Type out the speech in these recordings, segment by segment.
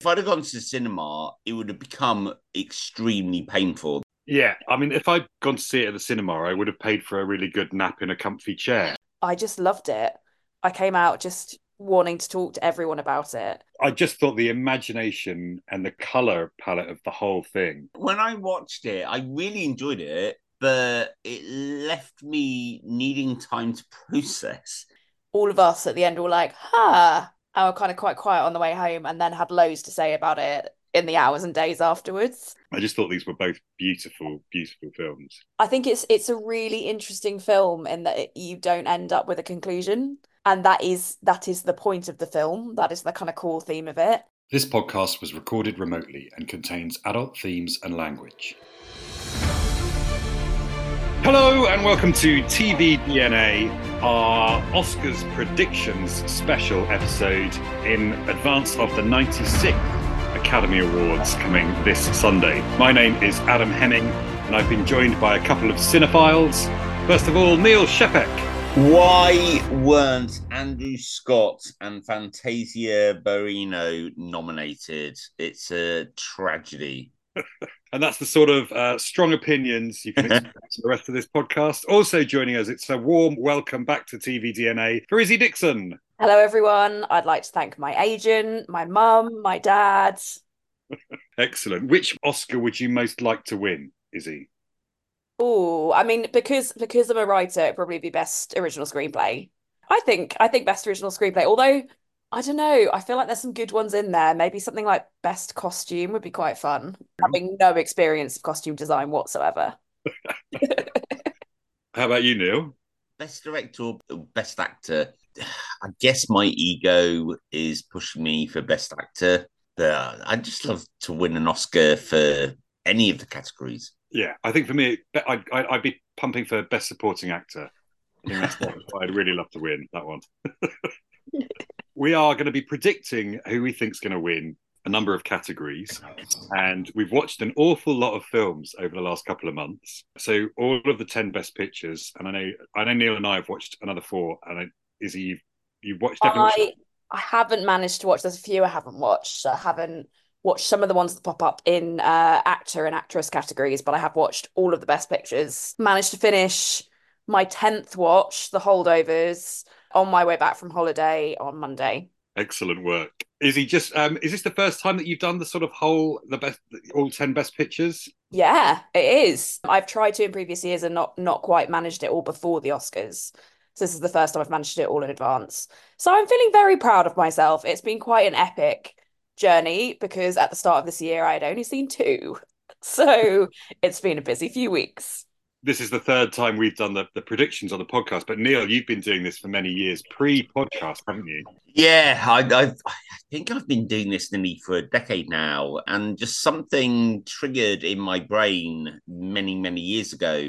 If I'd have gone to the cinema, it would have become extremely painful. Yeah, I mean, if I'd gone to see it at the cinema, I would have paid for a really good nap in a comfy chair. I just loved it. I came out just wanting to talk to everyone about it. I just thought the imagination and the color palette of the whole thing. When I watched it, I really enjoyed it, but it left me needing time to process. All of us at the end were like, huh. And we're kind of quite quiet on the way home and then had loads to say about it in the hours and days afterwards. I just thought these were both beautiful, beautiful films. I think it's a really interesting film in that you don't end up with a conclusion. And that is the point of the film. That is the kind of core theme of it. This podcast was recorded remotely and contains adult themes and language. Hello and welcome to TV DNA, our Oscars predictions special episode in advance of the 96th Academy Awards coming this Sunday. My name is Adam Henning and I've been joined by a couple of cinephiles. First of all, Neil Shepek. Why weren't Andrew Scott and Fantasia Barrino nominated? It's a tragedy. And that's the sort of strong opinions you can expect for the rest of this podcast. Also joining us, it's a warm welcome back to TV DNA for Izzy Dixon. Hello, everyone. I'd like to thank my agent, my mum, my dad. Excellent. Which Oscar would you most like to win, Izzy? Oh, I mean, because I'm a writer, it'd probably be best original screenplay. I think best original screenplay. Although I don't know, I feel like there's some good ones in there. Maybe something like best costume would be quite fun. Having no experience of costume design whatsoever. How about you, Neil? Best director, best actor. I guess my ego is pushing me for best actor. But I'd just love to win an Oscar for any of the categories. Yeah, I think for me, I'd be pumping for best supporting actor. I think that's what I'd really love to win, that one. We are going to be predicting who we think's going to win a number of categories. And we've watched an awful lot of films over the last couple of months. So all of the 10 best pictures, and I know Neil and I have watched another 4, and Izzy, you've watched definitely. I haven't managed to watch. There's a few I haven't watched. So I haven't watched some of the ones that pop up in actor and actress categories, but I have watched all of the best pictures. Managed to finish my 10th watch, The Holdovers, on my way back from holiday on Monday. Excellent work. Is this the first time that you've done the sort of all 10 best pictures? Yeah, it is. I've tried to in previous years and not quite managed it all before the Oscars. So this is the first time I've managed it all in advance. So I'm feeling very proud of myself. It's been quite an epic journey because at the start of this year I had only seen 2. So it's been a busy few weeks. This is the third time we've done the predictions on the podcast. But Neil, you've been doing this for many years pre-podcast, haven't you? Yeah, I think I've been doing this nearly for a decade now, and just something triggered in my brain many, many years ago.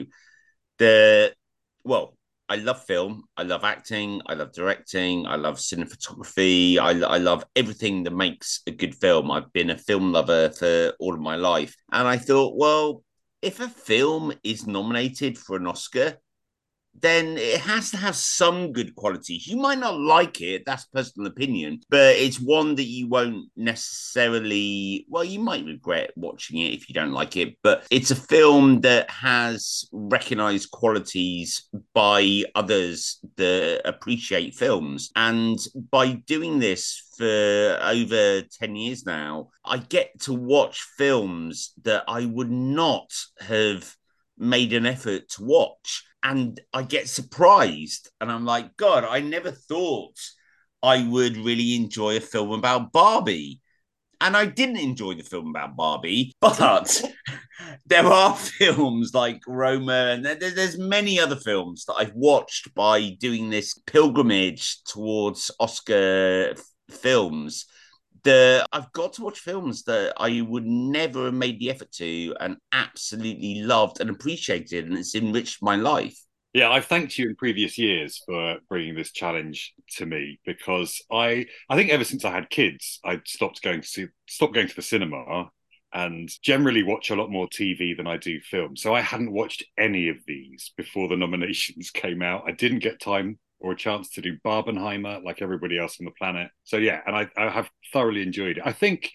Well, I love film, I love acting, I love directing, I love cinematography, I love everything that makes a good film. I've been a film lover for all of my life, and I thought, well, if a film is nominated for an Oscar, then it has to have some good qualities. You might not like it, that's personal opinion, but it's one that you won't necessarily, well, you might regret watching it if you don't like it, but it's a film that has recognized qualities by others that appreciate films. And by doing this for over 10 years now, I get to watch films that I would not have made an effort to watch. And I get surprised. And I'm like, God, I never thought I would really enjoy a film about Barbie. And I didn't enjoy the film about Barbie, but there are films like Roma, and there's many other films that I've watched by doing this pilgrimage towards Oscar films. I've got to watch films that I would never have made the effort to and absolutely loved and appreciated, and it's enriched my life. Yeah, I've thanked you in previous years for bringing this challenge to me because I think ever since I had kids, I stopped going to the cinema and generally watch a lot more TV than I do film. So I hadn't watched any of these before the nominations came out. I didn't get time or a chance to do Barbenheimer like everybody else on the planet. So yeah, and I have thoroughly enjoyed it. I think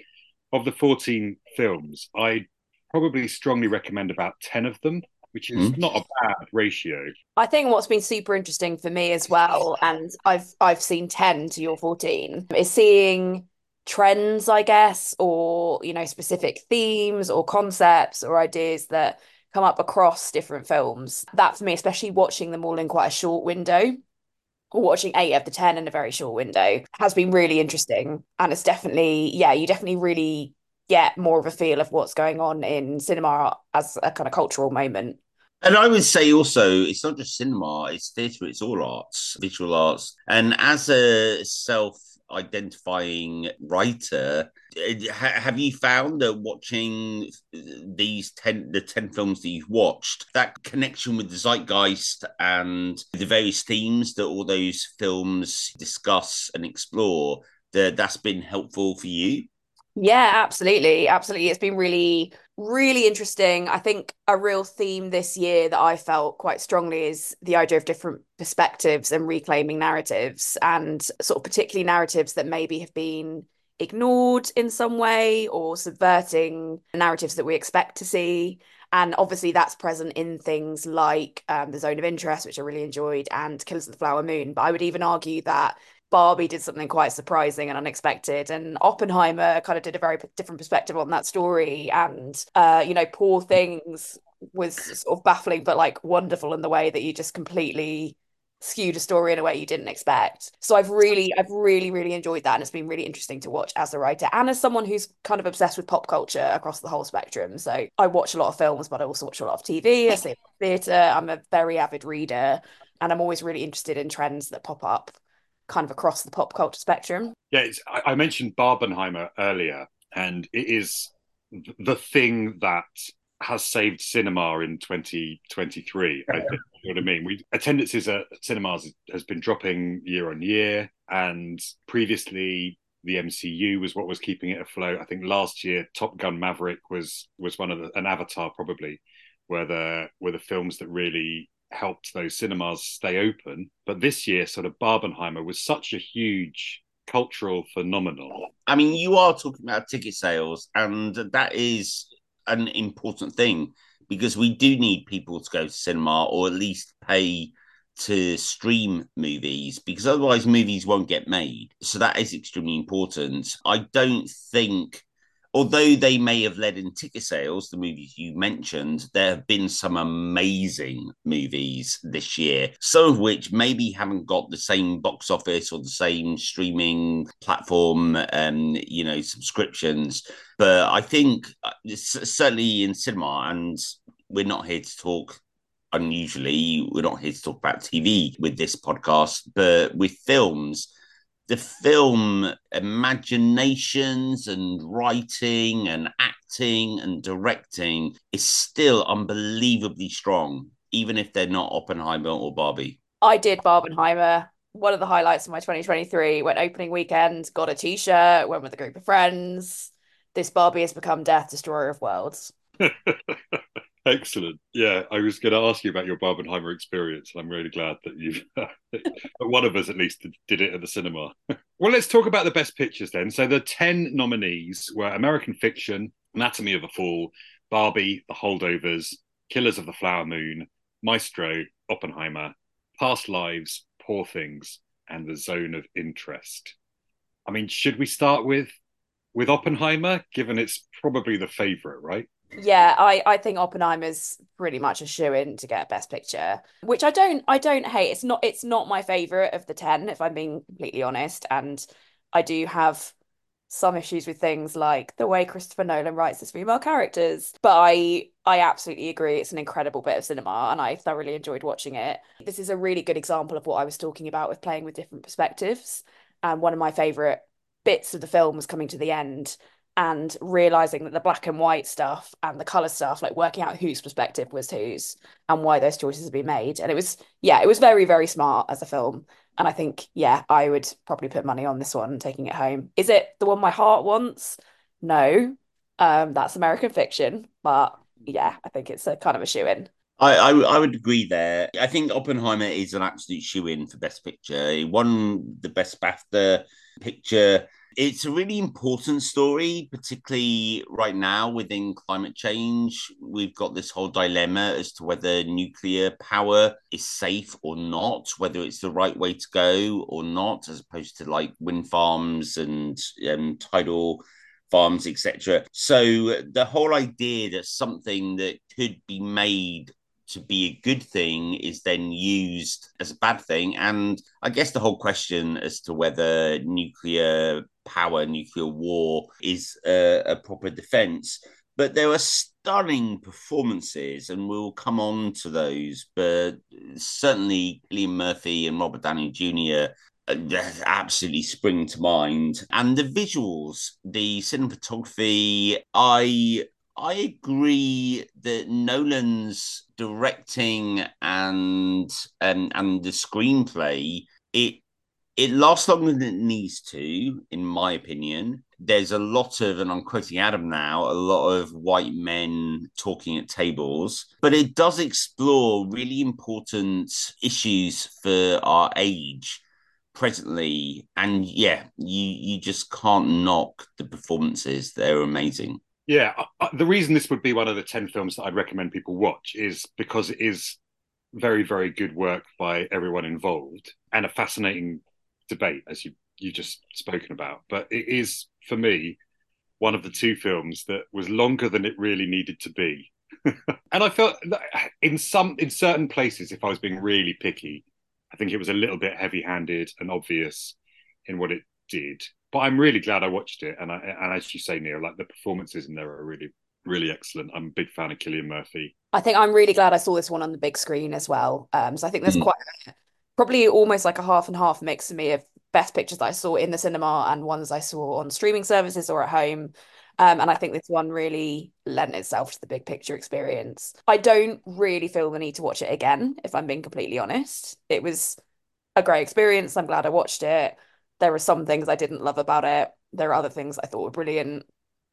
of the 14 films, I probably strongly recommend about 10 of them, which is not a bad ratio. I think what's been super interesting for me as well, and I've seen 10 to your 14, is seeing trends, I guess, or specific themes or concepts or ideas that come up across different films. That for me, especially watching them all in quite a short window, or watching 8 of the 10 in a very short window, has been really interesting. And it's definitely, yeah, you definitely really get more of a feel of what's going on in cinema as a kind of cultural moment. And I would say also, it's not just cinema, it's theatre, it's all arts, visual arts. And as a self-identifying writer, have you found that watching the 10 films that you've watched, that connection with the zeitgeist and the various themes that all those films discuss and explore, that's been helpful for you? Yeah, absolutely. Absolutely. It's been really, really interesting. I think a real theme this year that I felt quite strongly is the idea of different perspectives and reclaiming narratives, and sort of particularly narratives that maybe have been ignored in some way, or subverting narratives that we expect to see. And obviously that's present in things like The Zone of Interest, which I really enjoyed, and Killers of the Flower Moon. But I would even argue that Barbie did something quite surprising and unexpected, and Oppenheimer kind of did a very different perspective on that story. And Poor Things was sort of baffling but like wonderful in the way that you just completely skewed a story in a way you didn't expect. So I've really enjoyed that, and it's been really interesting to watch as a writer and as someone who's kind of obsessed with pop culture across the whole spectrum. So I watch a lot of films, but I also watch a lot of TV. I see theatre. I'm a very avid reader, and I'm always really interested in trends that pop up kind of across the pop culture spectrum. Yeah, I mentioned Barbenheimer earlier, and it is the thing that has saved cinema in 2023. I think, you know what I mean? Attendances at cinemas has been dropping year on year, and previously the MCU was what was keeping it afloat. I think last year Top Gun Maverick was one of an Avatar probably, were the films that really helped those cinemas stay open. But this year, sort of Barbenheimer was such a huge cultural phenomenon. I mean, you are talking about ticket sales, and that is an important thing, because we do need people to go to cinema, or at least pay to stream movies, because otherwise movies won't get made. So that is extremely important. I don't think, although they may have led in ticket sales, the movies you mentioned, there have been some amazing movies this year, some of which maybe haven't got the same box office or the same streaming platform, subscriptions. But I think certainly in cinema, and we're not here to talk, unusually, we're not here to talk about TV with this podcast, but with films, the film imaginations and writing and acting and directing is still unbelievably strong, even if they're not Oppenheimer or Barbie. I did Barbenheimer. One of the highlights of my 2023, went opening weekend, got a t-shirt, went with a group of friends. This Barbie has become Death Destroyer of Worlds. Excellent. Yeah, I was going to ask you about your Barbenheimer experience. I'm really glad that you've, one of us at least, did it at the cinema. Well, let's talk about the best pictures then. So the 10 nominees were American Fiction, Anatomy of a Fall, Barbie, The Holdovers, Killers of the Flower Moon, Maestro, Oppenheimer, Past Lives, Poor Things, and The Zone of Interest. I mean, should we start with Oppenheimer, given it's probably the favourite, right? Yeah, I think Oppenheimer's pretty much a shoe-in to get Best Picture, which I don't hate. It's not my favorite of the 10, if I'm being completely honest. And I do have some issues with things like the way Christopher Nolan writes his female characters. But I absolutely agree. It's an incredible bit of cinema, and I thoroughly enjoyed watching it. This is a really good example of what I was talking about with playing with different perspectives. And one of my favorite bits of the film was coming to the end and realizing that the black and white stuff and the color stuff, like working out whose perspective was whose and why those choices had been made. And it was very, very smart as a film. And I think, yeah, I would probably put money on this one, taking it home. Is it the one my heart wants? No. That's American Fiction. But yeah, I think it's a kind of a shoe-in. I would agree there. I think Oppenheimer is an absolute shoe-in for Best Picture. He won the Best BAFTA picture It's a really important story, particularly right now within climate change. We've got this whole dilemma as to whether nuclear power is safe or not, whether it's the right way to go or not, as opposed to like wind farms and tidal farms, etc. So the whole idea that something that could be made to be a good thing is then used as a bad thing. And I guess the whole question as to whether nuclear power, nuclear war is a proper defense. But there are stunning performances, and we'll come on to those. But certainly, Cillian Murphy and Robert Downey Jr. Absolutely spring to mind, and the visuals, the cinematography. I agree that Nolan's directing and the screenplay it lasts longer than it needs to, in my opinion. There's a lot of, and I'm quoting Adam now, a lot of white men talking at tables, but it does explore really important issues for our age presently. And yeah, you just can't knock the performances. They're amazing. Yeah, the reason this would be one of the 10 films that I'd recommend people watch is because it is very, very good work by everyone involved and a fascinating debate, as you just spoken about. But it is, for me, one of the 2 films that was longer than it really needed to be. And I felt that in certain places, if I was being really picky, I think it was a little bit heavy-handed and obvious in what it did. But I'm really glad I watched it, and as you say, Neil, like the performances in there are really, really excellent. I'm a big fan of Cillian Murphy. I think I'm really glad I saw this one on the big screen as well. So I think there's quite probably almost like a half and half mix for me of best pictures that I saw in the cinema and ones I saw on streaming services or at home. And I think this one really lent itself to the big picture experience. I don't really feel the need to watch it again, if I'm being completely honest. It was a great experience. I'm glad I watched it. There were some things I didn't love about it. There are other things I thought were brilliant,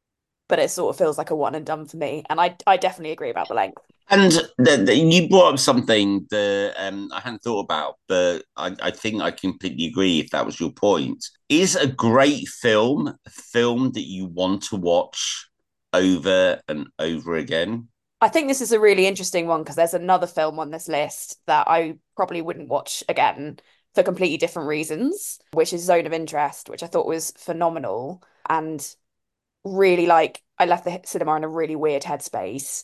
but it sort of feels like a one and done for me. And I definitely agree about the length. And you brought up something that I hadn't thought about, but I think I completely agree if that was your point. Is a great film a film that you want to watch over and over again? I think this is a really interesting one because there's another film on this list that I probably wouldn't watch again for completely different reasons, which is Zone of Interest, which I thought was phenomenal and really like I left the cinema in a really weird headspace.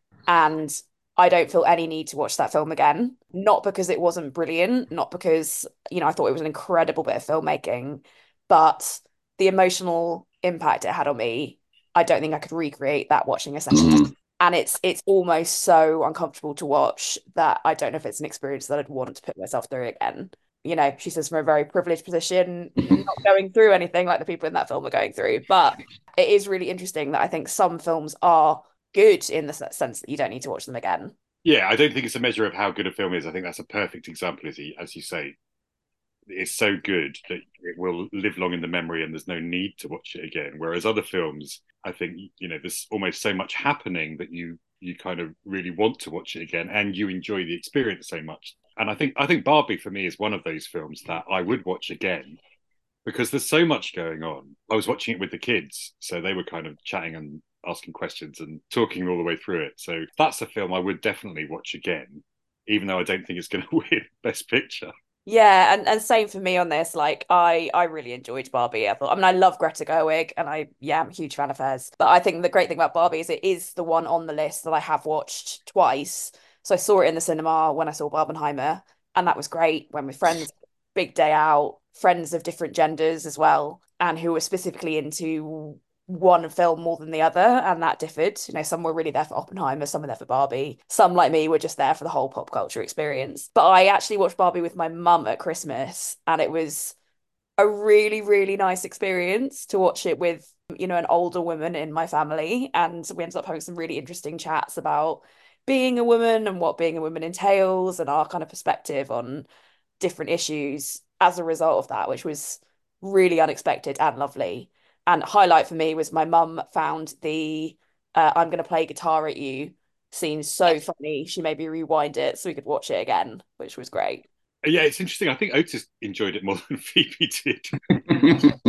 And I don't feel any need to watch that film again. Not because it wasn't brilliant, not because, I thought it was an incredible bit of filmmaking, but the emotional impact it had on me, I don't think I could recreate that watching a second. And it's almost so uncomfortable to watch that I don't know if it's an experience that I'd want to put myself through again. She says from a very privileged position, not going through anything like the people in that film are going through. But it is really interesting that I think some films are good in the sense that you don't need to watch them again. Yeah, I don't think it's a measure of how good a film is. I think that's a perfect example, as you say. It's so good that it will live long in the memory and there's no need to watch it again. Whereas other films, I think, there's almost so much happening that you kind of really want to watch it again and you enjoy the experience so much. And I think Barbie for me is one of those films that I would watch again because there's so much going on. I was watching it with the kids, so they were kind of chatting and asking questions and talking all the way through it. So that's a film I would definitely watch again, even though I don't think it's going to win Best Picture. Yeah, and same for me on this. Like I really enjoyed Barbie. I love Greta Gerwig and I'm a huge fan of hers. But I think the great thing about Barbie is it is the one on the list that I have watched twice. So I saw it in the cinema when I saw Barbenheimer, and that was great. When with friends, big day out, friends of different genders as well, and who were specifically into one film more than the other, and that differed. Some were really there for Oppenheimer, some were there for Barbie. Some, like me, were just there for the whole pop culture experience. But I actually watched Barbie with my mum at Christmas, and it was a really, really nice experience to watch it with, an older woman in my family. And we ended up having some really interesting chats about being a woman and what being a woman entails and our kind of perspective on different issues as a result of that, which was really unexpected and lovely. And highlight for me was my mum found the I'm going to play guitar at you scene so funny. She made me rewind it so we could watch it again, which was great. Yeah, it's interesting. I think Otis enjoyed it more than Phoebe did.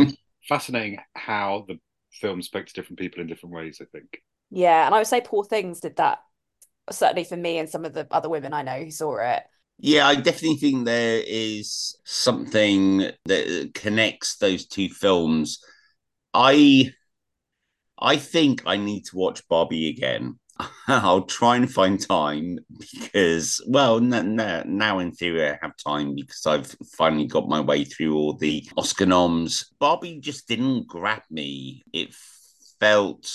fascinating how the film spoke to different people in different ways, I think. Yeah, and I would say Poor Things did that, certainly for me and some of the other women I know who saw it. Yeah, I definitely think there is something that connects those two films. I I think I need to watch Barbie again. I'll try and find time because, well, now in theory I have time because I've finally got my way through all the Oscar noms. Barbie just didn't grab me. It felt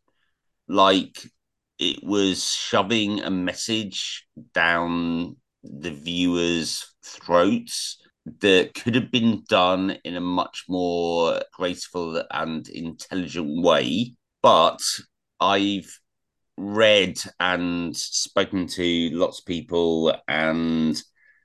like it was shoving a message down the viewers' throats that could have been done in a much more graceful and intelligent way. But I've read and spoken to lots of people, and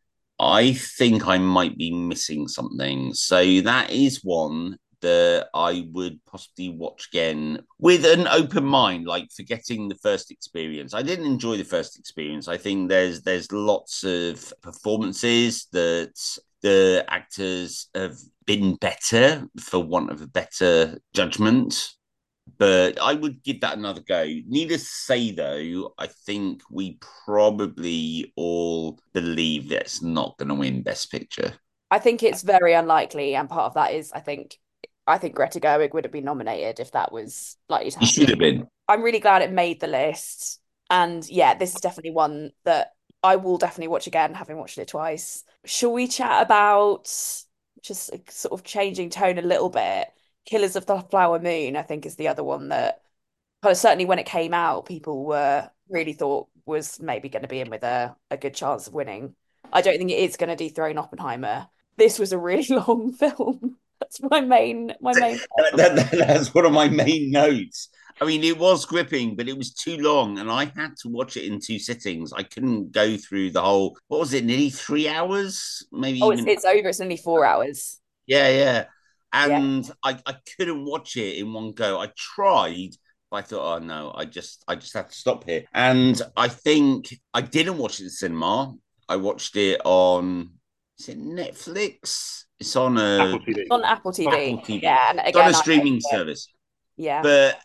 I think I might be missing something. So that is one that I would possibly watch again with an open mind, like forgetting the first experience. I didn't enjoy the first experience. I think there's lots of performances that the actors have been better, for want of a better judgment. But I would give that another go. Needless to say, though, I think we probably all believe that it's not going to win Best Picture. I think it's very unlikely, and part of that is I think Greta Gerwig would have been nominated if that was likely to You should happen. have been. I'm really glad it made the list. And yeah, this is definitely one that I will definitely watch again, having watched it twice. Shall we chat about, just sort of changing tone a little bit? Killers of the Flower Moon, I think, is the other one that kind of, certainly when it came out, people were really thought was maybe going to be in with a good chance of winning. I don't think it is going to dethrone Oppenheimer. This was a really long film. That's my main. That's one of my main notes. I mean, it was gripping, but it was too long, and I had to watch it in two sittings. I couldn't go through the whole. What was it? Nearly 3 hours, maybe Oh, it's even. it's over. It's only 4 hours. Yeah, yeah. Yeah. And I couldn't watch it in one go. I tried, but I thought, oh no, I just have to stop here. And I think I didn't watch it in the cinema. I watched it on, is it Netflix? It's on Apple a TV. On Apple TV. Apple TV. Yeah, and It's on a again, I streaming it. service. Yeah. But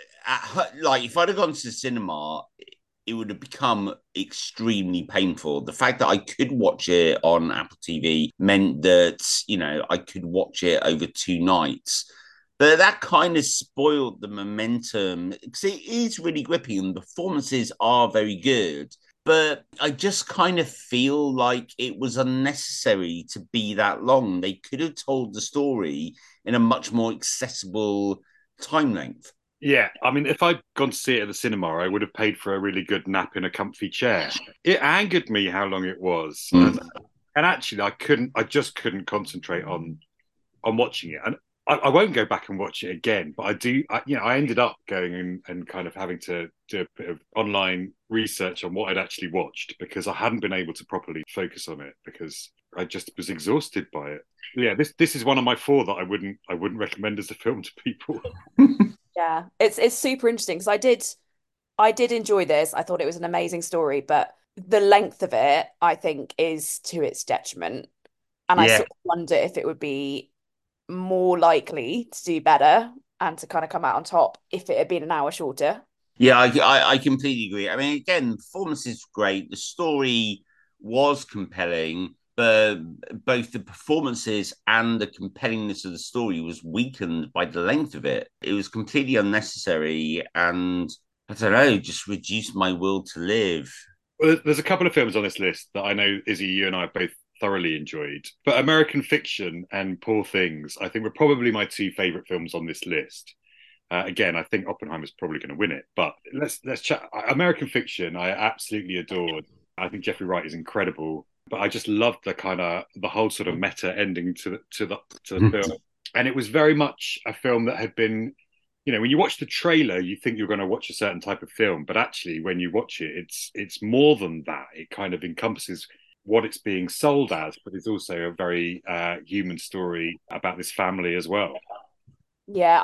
like, if I'd have gone to the cinema, it would have become extremely painful. The fact that I could watch it on Apple TV meant that, I could watch it over 2 nights. But that kind of spoiled the momentum because it is really gripping and the performances are very good. But I just kind of feel like it was unnecessary to be that long. They could have told the story in a much more accessible time length. Yeah, I mean, if I'd gone to see it at the cinema, I would have paid for a really good nap in a comfy chair. It angered me how long it was, Mm. and actually, I just couldn't concentrate on watching it. And I won't go back and watch it again, but I do. I ended up going and kind of having to do a bit of online research on what I'd actually watched because I hadn't been able to properly focus on it because I just was exhausted by it. Yeah, this is one of my four that I wouldn't recommend as a film to people. Yeah. It's super interesting because I did enjoy this. I thought it was an amazing story, but the length of it, I think, is to its detriment. And I Yeah. sort of wonder if it would be more likely to do better and to kind of come out on top if it had been an hour shorter. Yeah, I completely agree. I mean, again, the performance is great. The story was compelling, but both the performances and the compellingness of the story was weakened by the length of it. It was completely unnecessary, and I don't know, just reduced my will to live. Well, there's a couple of films on this list that I know, Izzy, you and I both thoroughly enjoyed. But American Fiction and Poor Things, I think, were probably my two favorite films on this list. Again, I think Oppenheimer's probably going to win it. But let's chat. American Fiction, I absolutely adored. I think Jeffrey Wright is incredible. But I just loved the whole sort of meta ending to the film. And it was very much a film that had been, when you watch the trailer, you think you're going to watch a certain type of film, but actually, when you watch it, it's more than that. It kind of encompasses what it's being sold as, but it's also a very human story about this family as well. Yeah,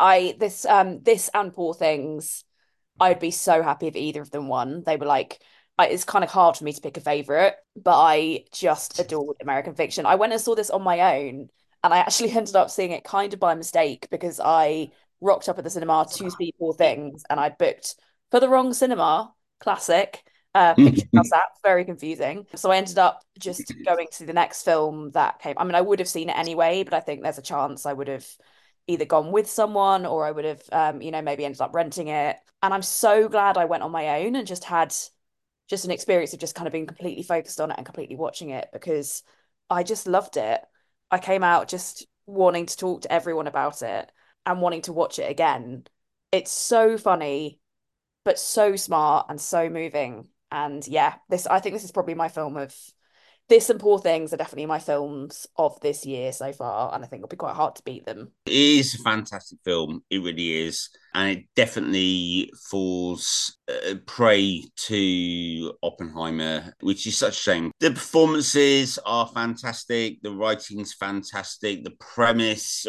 this and Poor Things, I'd be so happy if either of them won. They were like, it's kind of hard for me to pick a favorite, but I just adored American Fiction. I went and saw this on my own, And I actually ended up seeing it kind of by mistake because I rocked up at the cinema to see Poor Things and I booked for the wrong cinema. Classic. Picture house app, very confusing. So I ended up just going to the next film that came. I mean, I would have seen it anyway, but I think there's a chance I would have either gone with someone or I would have, maybe ended up renting it. And I'm so glad I went on my own and just had just an experience of just kind of being completely focused on it and completely watching it because I just loved it. I came out just wanting to talk to everyone about it and wanting to watch it again. It's so funny, but so smart and so moving. And yeah, I think this is probably my film of this and Poor Things are definitely my films of this year so far, and I think it'll be quite hard to beat them. It is a fantastic film. It really is. And it definitely falls prey to Oppenheimer, which is such a shame. The performances are fantastic. The writing's fantastic. The premise,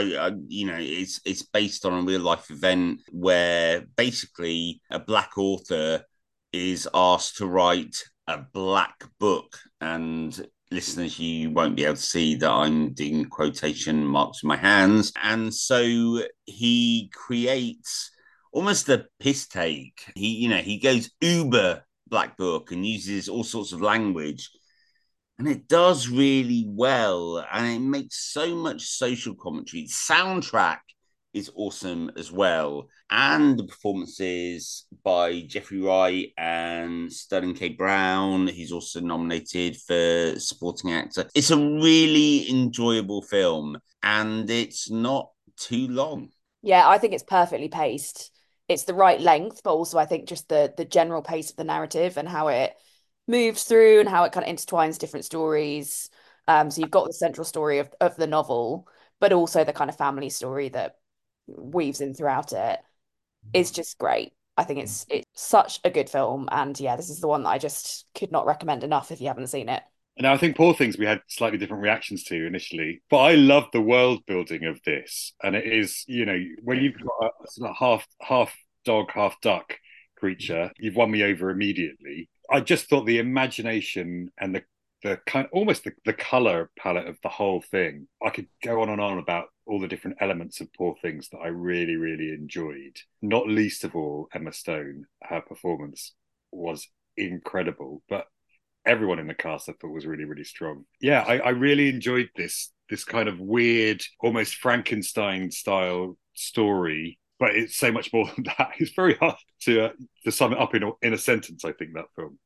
it's based on a real life event where basically a black author is asked to write a black book. And listeners, you won't be able to see that I'm doing quotation marks with my hands. And so he creates almost a piss take. He goes uber black book and uses all sorts of language. And it does really well. And it makes so much social commentary. Soundtrack is awesome as well. And the performances by Jeffrey Wright and Sterling K. Brown, he's also nominated for supporting actor. It's a really enjoyable film and it's not too long. Yeah, I think it's perfectly paced. It's the right length, but also I think just the general pace of the narrative and how it moves through and how it kind of intertwines different stories. So you've got the central story of the novel, but also the kind of family story that weaves in throughout it is just great. I think it's such a good film, and yeah, this is the one that I just could not recommend enough if you haven't seen it. And I think Poor Things we had slightly different reactions to initially, but I love the world building of this, and it is when you've got a sort of half dog, half duck creature, you've won me over immediately. I just thought the imagination and the kind almost the color palette of the whole thing. I could go on and on about all the different elements of Poor Things that I really, really enjoyed. Not least of all, Emma Stone. Her performance was incredible, but everyone in the cast I thought was really, really strong. Yeah, I really enjoyed this kind of weird, almost Frankenstein style story. But it's so much more than that. It's very hard to sum it up in a sentence. I think that film.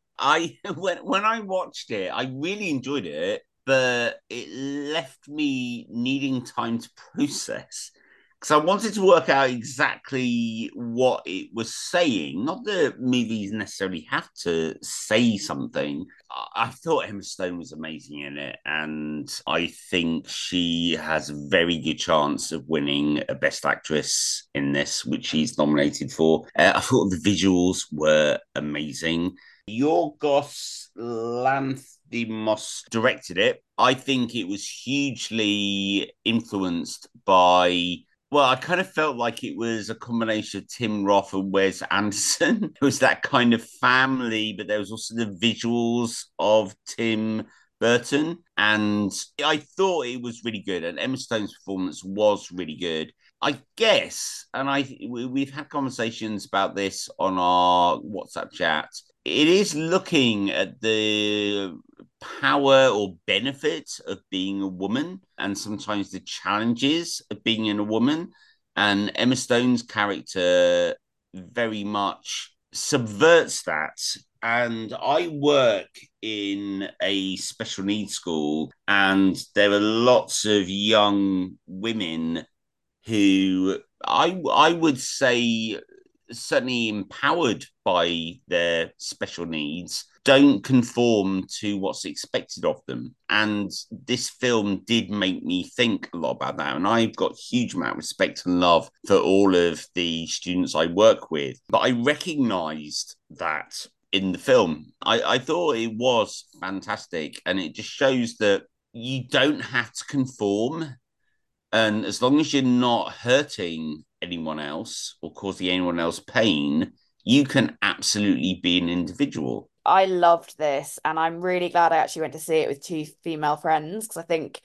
When I watched it, I really enjoyed it, but it left me needing time to process because I wanted to work out exactly what it was saying. Not that movies necessarily have to say something. I thought Emma Stone was amazing in it, and I think she has a very good chance of winning a Best Actress in this, which she's nominated for. I thought the visuals were amazing. Yorgos Lanthimos directed it. I think it was hugely influenced by. Well, I kind of felt like it was a combination of Tim Roth and Wes Anderson. It was that kind of family, but there was also the visuals of Tim Burton. And I thought it was really good. And Emma Stone's performance was really good. I guess, and we've had conversations about this on our WhatsApp chat. It is looking at the power or benefit of being a woman and sometimes the challenges of being a woman. And Emma Stone's character very much subverts that. And I work in a special needs school, and there are lots of young women who I would say certainly empowered by their special needs, don't conform to what's expected of them. And this film did make me think a lot about that. And I've got a huge amount of respect and love for all of the students I work with. But I recognized that in the film. I thought it was fantastic. And it just shows that you don't have to conform. And as long as you're not hurting anyone else or causing anyone else pain, you can absolutely be an individual. I loved this, and I'm really glad I actually went to see it with two female friends because I think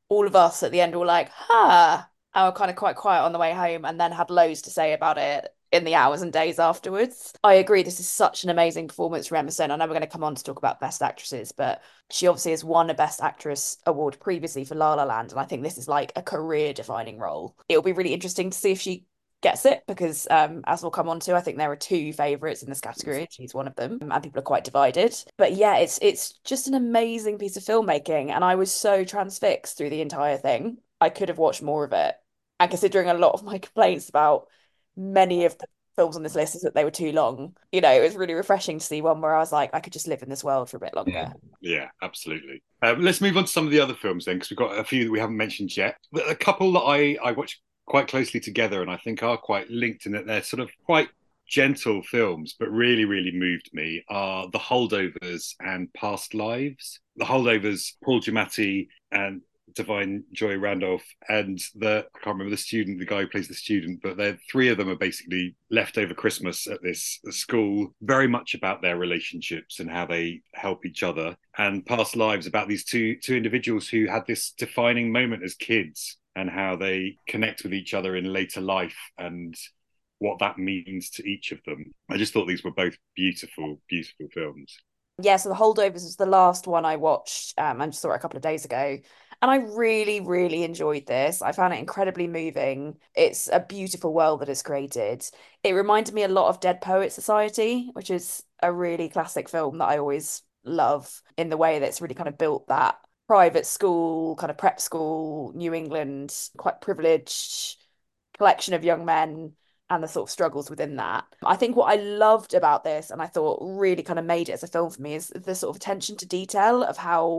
all of us at the end were like, huh. And we're kind of quite quiet on the way home and then had loads to say about it in the hours and days afterwards. I agree, this is such an amazing performance from Emma Stone. I know we're going to come on to talk about Best Actresses, but she obviously has won a Best Actress award previously for La La Land, and I think this is like a career-defining role. It'll be really interesting to see if she gets it because as we'll come on to, I think there are two favourites in this category and she's one of them, and people are quite divided. But yeah, it's just an amazing piece of filmmaking and I was so transfixed through the entire thing. I could have watched more of it, and considering a lot of my complaints about many of the films on this list is that they were too long, it was really refreshing to see one where I was like, I could just live in this world for a bit longer. Yeah, absolutely. Let's move on to some of the other films then, because we've got a few that we haven't mentioned yet. A couple that I watched quite closely together and I think are quite linked in that they're sort of quite gentle films, but really, really moved me are The Holdovers and Past Lives. The Holdovers, Paul Giamatti and Divine Joy Randolph, and I can't remember the student, the guy who plays the student, but they're three of them are basically left over Christmas at this school, very much about their relationships and how they help each other. And Past Lives about these two individuals who had this defining moment as kids and how they connect with each other in later life and what that means to each of them. I just thought these were both beautiful, beautiful films. Yeah, so The Holdovers was the last one I watched and just saw it a couple of days ago. And I really, really enjoyed this. I found it incredibly moving. It's a beautiful world that is created. It reminded me a lot of Dead Poet Society, which is a really classic film that I always love in the way that's really kind of built that private school, kind of prep school, New England, quite privileged collection of young men and the sort of struggles within that. I think what I loved about this and I thought really kind of made it as a film for me is the sort of attention to detail of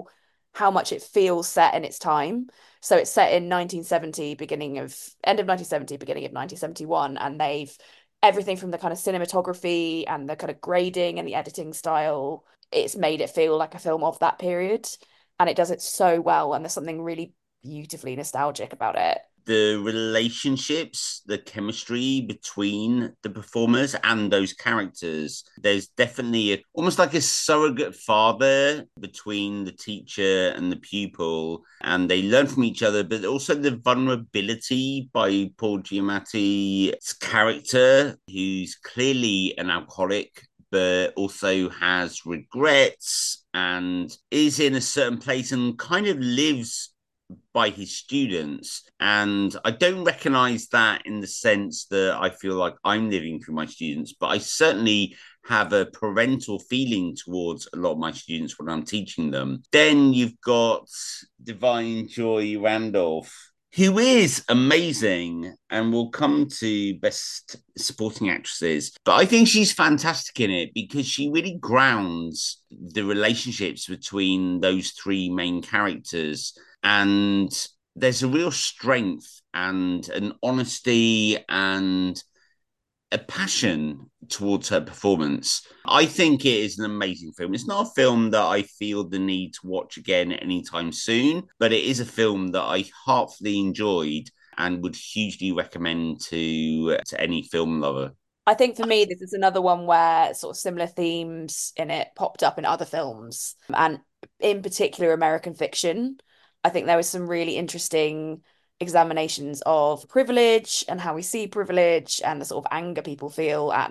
how much it feels set in its time. So it's set in 1970, end of 1970, beginning of 1971, and they've everything from the kind of cinematography and the kind of grading and the editing style, it's made it feel like a film of that period. And it does it so well, and there's something really beautifully nostalgic about it. The relationships, the chemistry between the performers and those characters. There's definitely almost like a surrogate father between the teacher and the pupil, and they learn from each other, but also the vulnerability by Paul Giamatti's character, who's clearly an alcoholic, but also has regrets and is in a certain place and kind of lives by his students. And I don't recognize that in the sense that I feel like I'm living through my students, but I certainly have a parental feeling towards a lot of my students when I'm teaching them. Then you've got Divine Joy Randolph, who is amazing, and we'll come to Best Supporting Actresses. But I think she's fantastic in it because she really grounds the relationships between those three main characters. And there's a real strength and an honesty and a passion towards her performance. I think it is an amazing film. It's not a film that I feel the need to watch again anytime soon, but it is a film that I heartily enjoyed and would hugely recommend to any film lover. I think for me, this is another one where sort of similar themes in it popped up in other films, and in particular American Fiction. I think there was some really interesting examinations of privilege and how we see privilege and the sort of anger people feel at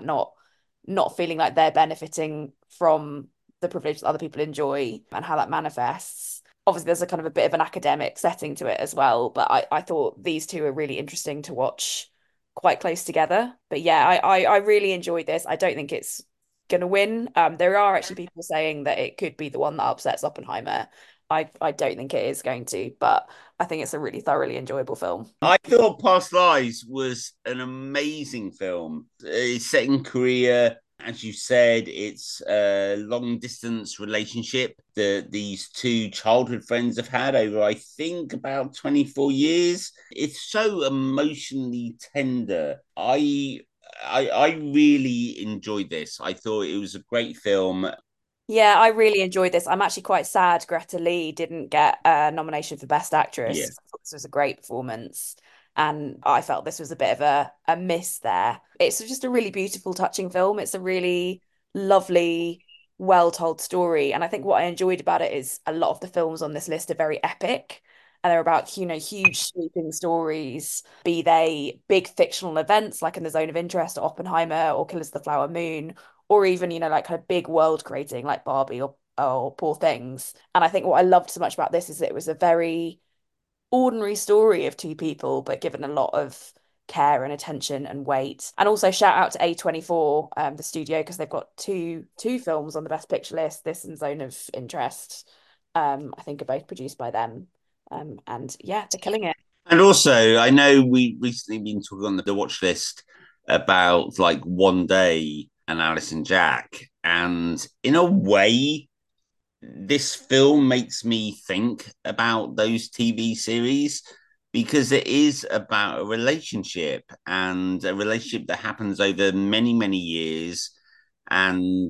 not feeling like they're benefiting from the privilege that other people enjoy and how that manifests. Obviously, there's a kind of a bit of an academic setting to it as well, but I thought these two are really interesting to watch quite close together. But yeah, I really enjoyed this. I don't think it's gonna win. There are actually people saying that it could be the one that upsets Oppenheimer. I don't think it is going to, but I think it's a really thoroughly enjoyable film. I thought Past Lives was an amazing film. It's set in Korea. As you said, it's a long distance relationship that these two childhood friends have had over, I think, about 24 years. It's so emotionally tender. I really enjoyed this. I thought it was a great film. Yeah, I really enjoyed this. I'm actually quite sad Greta Lee didn't get a nomination for Best Yeah. Actress. I thought this was a great performance, and I felt this was a bit of a miss there. It's just a really beautiful, touching film. It's a really lovely, well told story. And I think what I enjoyed about it is a lot of the films on this list are very epic. and they're about, huge sweeping stories, be they big fictional events like in the Zone of Interest or Oppenheimer or Killers of the Flower Moon, or even, like kind of big world creating like Barbie or Poor Things. And I think what I loved so much about this is it was a very ordinary story of two people, but given a lot of care and attention and weight. And also shout out to A24, the studio, because they've got two films on the Best Picture list, this and Zone of Interest. I think are both produced by them. And yeah, they're killing it. And also, I know we recently been talking on the watch list about like One Day and Alice and Jack. And in a way, this film makes me think about those TV series because it is about a relationship and a relationship that happens over many, many years. And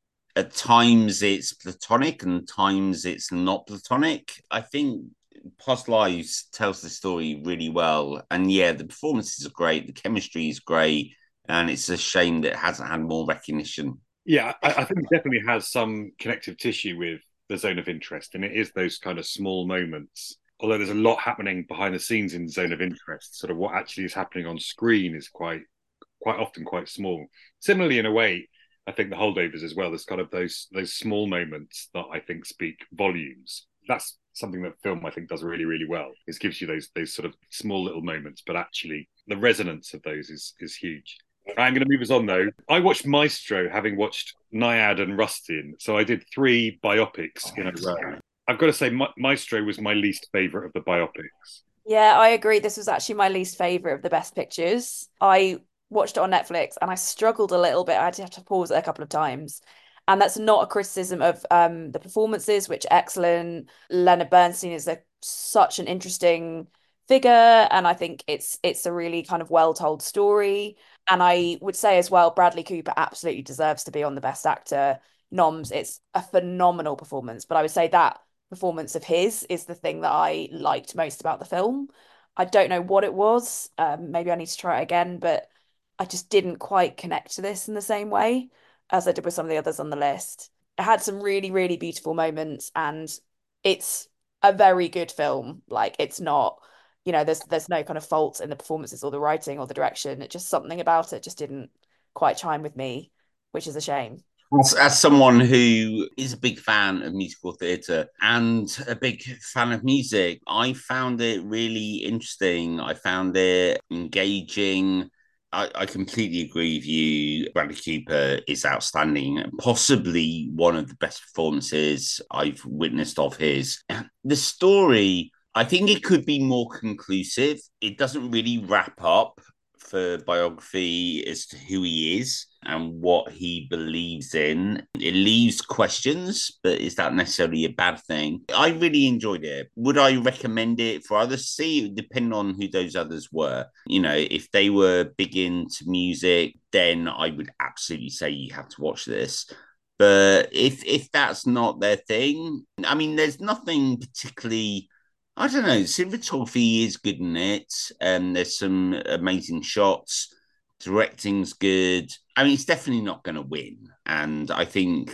at times it's platonic and times it's not platonic. I think Past Lives tells the story really well. And yeah, the performances are great, the chemistry is great, and it's a shame that it hasn't had more recognition. Yeah, I think it definitely has some connective tissue with the Zone of Interest, and it is those kind of small moments. Although there's a lot happening behind the scenes in Zone of Interest, sort of what actually is happening on screen is quite often quite small. Similarly, in a way, I think the Holdovers as well. There's kind of those small moments that I think speak volumes. That's something that film I think does really, really well. It gives you those sort of small little moments, but actually the resonance of those is huge. I'm going to move us on though. I watched Maestro, having watched Nyad and Rustin, so I did 3 biopics in a row. I've got to say, Maestro was my least favourite of the biopics. Yeah, I agree. This was actually my least favorite of the Best Pictures. I watched it on Netflix and I struggled a little bit. I had to have to pause it a couple of times. And that's not a criticism of the performances, which are excellent. Leonard Bernstein is such an interesting figure, and I think it's a really kind of well told story. And I would say as well, Bradley Cooper absolutely deserves to be on the Best Actor noms. It's a phenomenal performance, but I would say that performance of his is the thing that I liked most about the film. I don't know what it was. Maybe I need to try it again, but I just didn't quite connect to this in the same way as I did with some of the others on the list. It had some really, really beautiful moments, and it's a very good film. Like it's not, there's no kind of faults in the performances or the writing or the direction. It just something about it just didn't quite chime with me, which is a shame. As someone who is a big fan of musical theatre and a big fan of music, I found it really interesting. I found it engaging. I completely agree with you. Bradley Cooper is outstanding, possibly one of the best performances I've witnessed of his. The story, I think it could be more conclusive. It doesn't really wrap up for biography as to who he is and what he believes in. It leaves questions, but is that necessarily a bad thing? I really enjoyed it. Would I recommend it for others to see? It would depend on who those others were. If they were big into music, then I would absolutely say you have to watch this. But if that's not their thing, I mean, there's nothing particularly. I don't know. Cinematography is good in it, and there's some amazing shots. Directing's good. I mean, it's definitely not going to win, and I think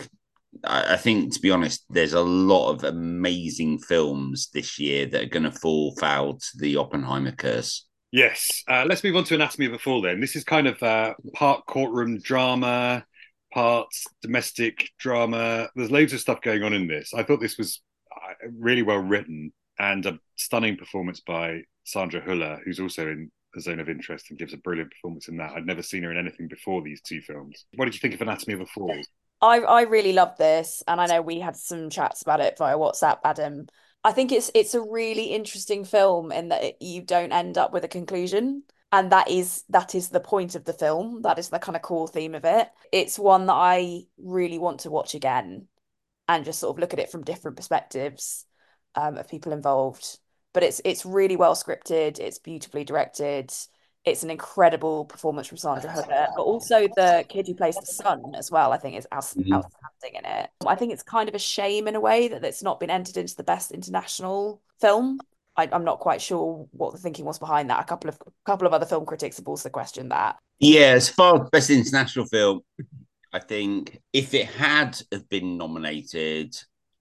to be honest, there's a lot of amazing films this year that are going to fall foul to the Oppenheimer curse. Yes. Let's move on to Anatomy of a Fall then. This is kind of part courtroom drama, part domestic drama. There's loads of stuff going on in this. I thought this was really well written and a stunning performance by Sandra Hüller, who's also in The Zone of Interest and gives a brilliant performance in that. I'd never seen her in anything before these 2 films. What did you think of Anatomy of a Fall? I really loved this, and I know we had some chats about it via WhatsApp, Adam. I think it's a really interesting film in that you don't end up with a conclusion. And that is the point of the film. That is the kind of core theme of it. It's one that I really want to watch again and just sort of look at it from different perspectives of people involved. But it's really well scripted. It's beautifully directed. It's an incredible performance from Sandra Hüller, but also the kid who plays the son as well. I think is outstanding in it. I think it's kind of a shame in a way that it's not been entered into the best international film. I'm not quite sure what the thinking was behind that. A couple of other film critics have also questioned that. Yeah, as far as best international film, I think if it had have been nominated,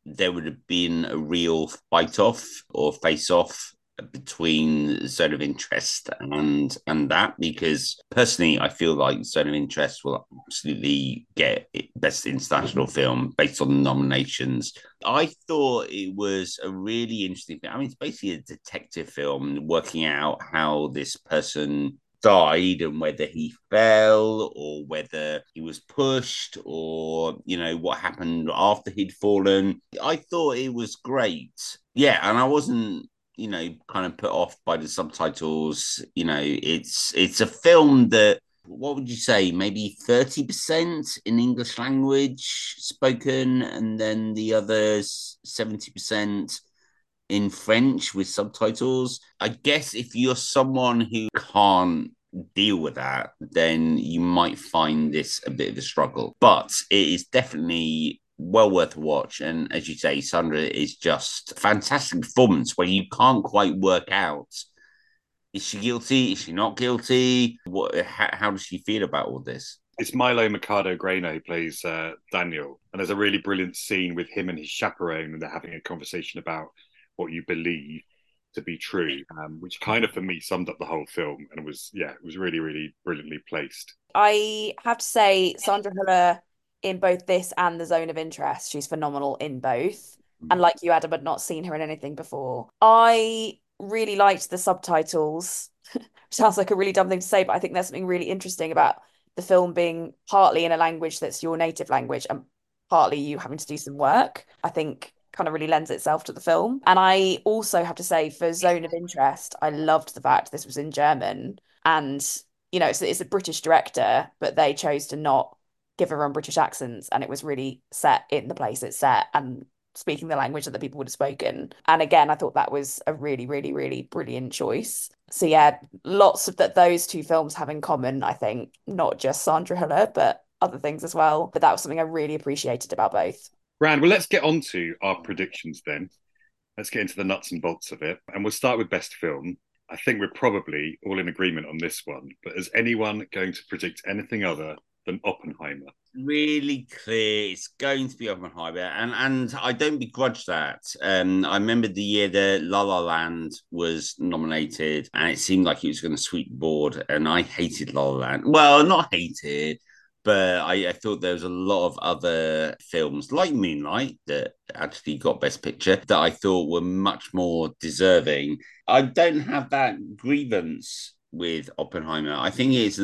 there would have been a real fight off or face off between Zone of Interest and that, because personally I feel like Zone of Interest will absolutely get best international film based on the nominations. I thought it was a really interesting thing. I mean, it's basically a detective film working out how this person died and whether he fell or whether he was pushed or what happened after he'd fallen. I thought it was great. Yeah, and I wasn't kind of put off by the subtitles. It's a film that, what would you say, maybe 30% in English language spoken, and then the others 70% in French with subtitles. I guess if you're someone who can't deal with that, then you might find this a bit of a struggle. But it is definitely well worth a watch. And as you say, Sandra is just a fantastic performance where you can't quite work out, is she guilty? Is she not guilty? How does she feel about all this? It's Milo Mercado Greno who plays Daniel. And there's a really brilliant scene with him and his chaperone, and they're having a conversation about what you believe to be true, which kind of for me summed up the whole film, and it was really, really brilliantly placed. I have to say, Sandra Hüller in both this and The Zone of Interest, she's phenomenal in both. And like you, Adam, had not seen her in anything before. I really liked the subtitles. Sounds like a really dumb thing to say, but I think there's something really interesting about the film being partly in a language that's your native language and partly you having to do some work. I think kind of really lends itself to the film. And I also have to say, for Zone of Interest, I loved the fact this was in German. And, it's a British director, but they chose to not give everyone British accents. And it was really set in the place it's set and speaking the language that the people would have spoken. And again, I thought that was a really, really, really brilliant choice. So yeah, lots of those two films have in common, I think, not just Sandra Hüller, but other things as well. But that was something I really appreciated about both. Rand, well, let's get on to our predictions then. Let's get into the nuts and bolts of it. And we'll start with best film. I think we're probably all in agreement on this one. But is anyone going to predict anything other than Oppenheimer? Really clear it's going to be Oppenheimer, and I don't begrudge that. I remember the year that La La Land was nominated, and it seemed like it was going to sweep the board, and I hated La La Land. Well, not hated, but I thought there was a lot of other films like Moonlight that actually got Best Picture that I thought were much more deserving. I don't have that grievance with Oppenheimer. I think it is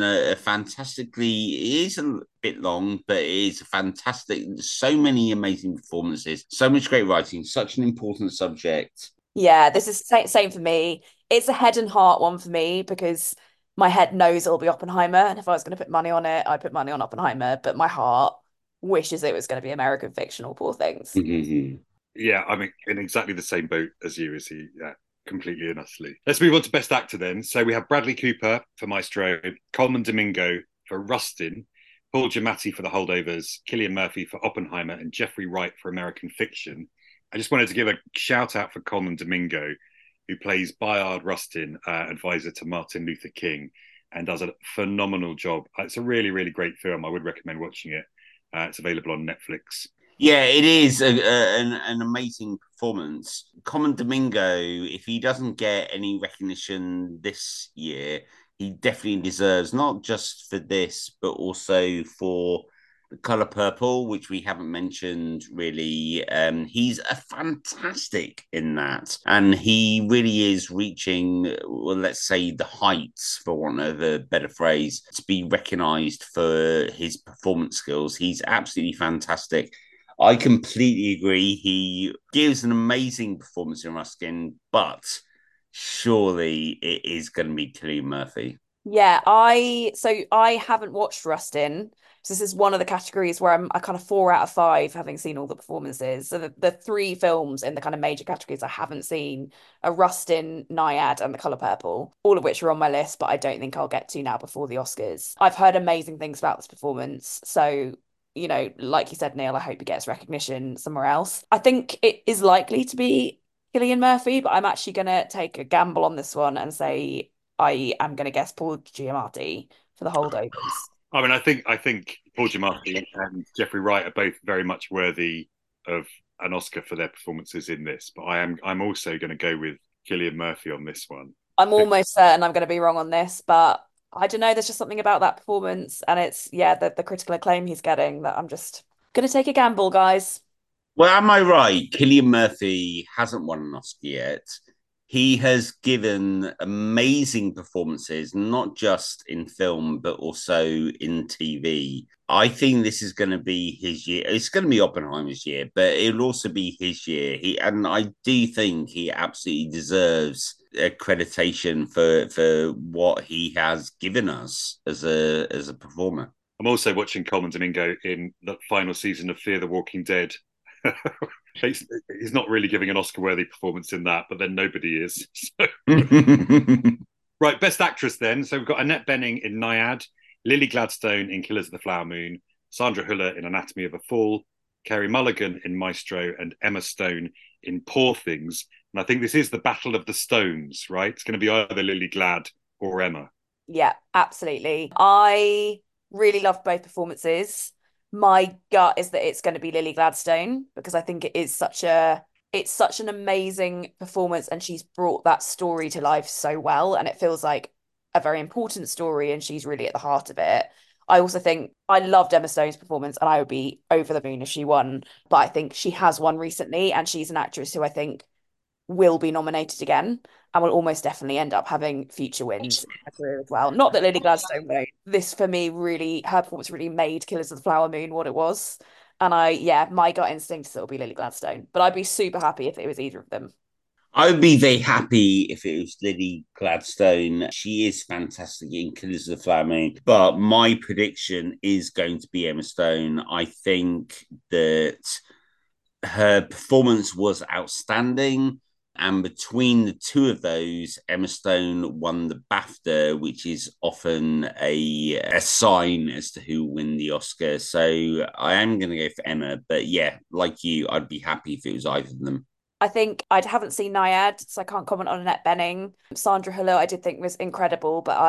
it is a bit long, but it is fantastic. So many amazing performances, so much great writing, such an important subject. Yeah, this is same for me. It's a head and heart one for me because my head knows it'll be Oppenheimer, and if I was going to put money on it, I'd put money on Oppenheimer. But my heart wishes it was going to be American Fictional, Poor Things. Mm-hmm. Yeah, I'm in exactly the same boat as you, is he? Yeah, completely and utterly. Let's move on to Best Actor then. So we have Bradley Cooper for Maestro, Colman Domingo for Rustin, Paul Giamatti for The Holdovers, Cillian Murphy for Oppenheimer, and Jeffrey Wright for American Fiction. I just wanted to give a shout out for Colman Domingo, who plays Bayard Rustin, advisor to Martin Luther King, and does a phenomenal job. It's a really, really great film. I would recommend watching it. It's available on Netflix. Yeah, it is an amazing performance. Colman Domingo, if he doesn't get any recognition this year, he definitely deserves, not just for this, but also for The Color Purple, which we haven't mentioned really. He's a fantastic in that. And he really is reaching, well, let's say, the heights, for want of a better phrase, to be recognised for his performance skills. He's absolutely fantastic. I completely agree. He gives an amazing performance in Rustin, but surely it is going to be Cillian Murphy. Yeah, I haven't watched Rustin. So this is one of the categories where I'm a kind of 4 out of 5, having seen all the performances. So the three films in the kind of major categories I haven't seen are Rustin, Nyad, and The Color Purple, all of which are on my list, but I don't think I'll get to now before the Oscars. I've heard amazing things about this performance, so like you said, Neil, I hope he gets recognition somewhere else. I think it is likely to be Cillian Murphy, but I'm actually going to take a gamble on this one and say I am going to guess Paul Giamatti for The Holdovers. I mean, I think Paul Giamatti and Jeffrey Wright are both very much worthy of an Oscar for their performances in this, but I'm also going to go with Cillian Murphy on this one. I'm almost certain I'm going to be wrong on this, but I don't know. There's just something about that performance, and it's yeah, the critical acclaim he's getting that I'm just going to take a gamble, guys. Well, am I right? Cillian Murphy hasn't won an Oscar yet. He has given amazing performances, not just in film, but also in TV. I think this is going to be his year. It's going to be Oppenheimer's year, but it'll also be his year. And I do think he absolutely deserves accreditation for what he has given us as a performer. I'm also watching Colman Domingo in the final season of Fear the Walking Dead. He's not really giving an Oscar-worthy performance in that, but then nobody is. So. Right, Best Actress then. So we've got Annette Bening in Nyad, Lily Gladstone in Killers of the Flower Moon, Sandra Hüller in Anatomy of a Fall, Carey Mulligan in Maestro, and Emma Stone in Poor Things. And I think this is the Battle of the Stones, right? It's going to be either Lily Glad or Emma. Yeah, absolutely. I really loved both performances. My gut is that it's going to be Lily Gladstone because I think it's such an amazing performance and she's brought that story to life so well and it feels like a very important story and she's really at the heart of it. I also think I loved Emma Stone's performance and I would be over the moon if she won, but I think she has won recently and she's an actress who I think will be nominated again and will almost definitely end up having future wins in her career as well. Not that Lily Gladstone won't. This for me really, her performance really made Killers of the Flower Moon what it was. And my gut instinct is it'll be Lily Gladstone. But I'd be super happy if it was either of them. I would be very happy if it was Lily Gladstone. She is fantastic in Killers of the Flower Moon. But my prediction is going to be Emma Stone. I think that her performance was outstanding. And between the two of those, Emma Stone won the BAFTA, which is often a sign as to who will win the Oscar. So I am going to go for Emma. But yeah, like you, I'd be happy if it was either of them. I think I haven't seen Nyad, so I can't comment on Annette Bening. Sandra Hüller, I did think was incredible, but